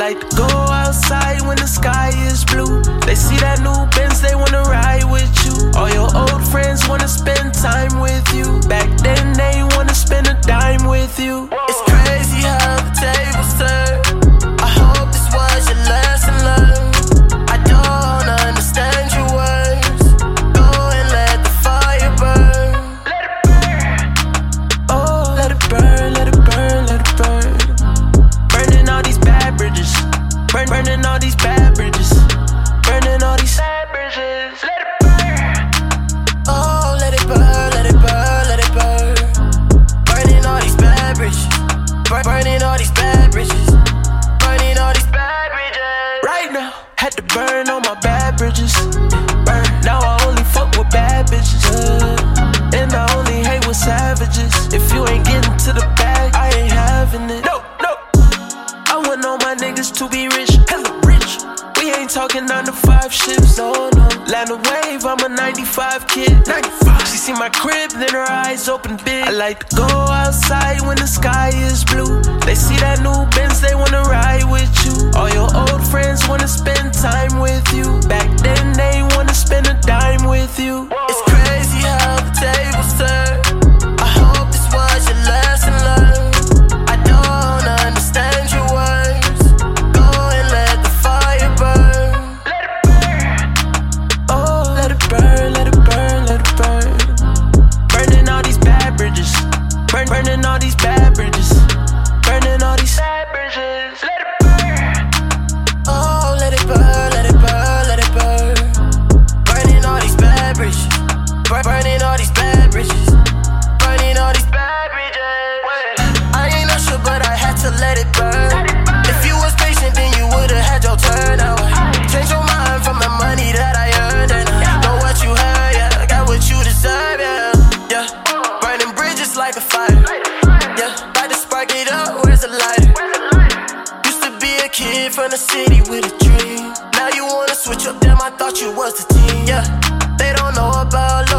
like to go outside when the sky is blue. They see that new Benz, they wanna ride with you. All your old friends wanna spend time with you. Back then they wanna spend a dime with you. It's crazy how the tables turn. I hope this was your lesson learned. I don't understand your words. Go and let the fire burn. Let it burn. Oh, let it burn, let it burn, let it burn. Burning all these bad bridges. Burning all these bad bridges. Burning all these bad bridges. Let it burn. Oh, let it burn, let it burn, let it burn. Burning all these bad bridges. Burning all these bad bridges. Burning all these bad bridges. Right now, had to burn all my bad bridges. Burn. Now I only fuck with bad bitches. And I only hate with savages. If you ain't getting to the bag, I ain't having it. No, no. I want all my niggas to be rich, hella rich. We ain't talking 9 to 5 shifts, no, no. Land of wave, I'm a 95 kid. 95. She see my crib, then her eyes open big. I like to go outside when the sky is blue. They see that new Benz, they wanna ride with you. All your old friends wanna spend time with you. Back then they wanna spend a dime with you. It's crazy how the tables turn. I hope this was your lesson learned. I don't understand your words. Go and let the fire burn. Let it burn. Oh, let it burn, let it burn, let it burn. Burning all these bad bridges. Burning all these bad bridges. Burning all these bad bridges. Let it burn. Oh, let it burn, let it burn, let it burn. Burning all these bad bridges. Burning all these bad bridges. Burning all these bad bridges. I ain't not sure, but I had to let it burn. If you was patient, then you would've had your turn. Now I changed your mind from the money that I earned, and I know what you heard. Yeah, I got what you deserve. Yeah, yeah. Burning bridges like a fire. Yeah, like to spark it up. Where's the lighter? Used to be a kid from the city with a dream. Now you wanna switch up, damn, I thought you was the team. Yeah, they don't know about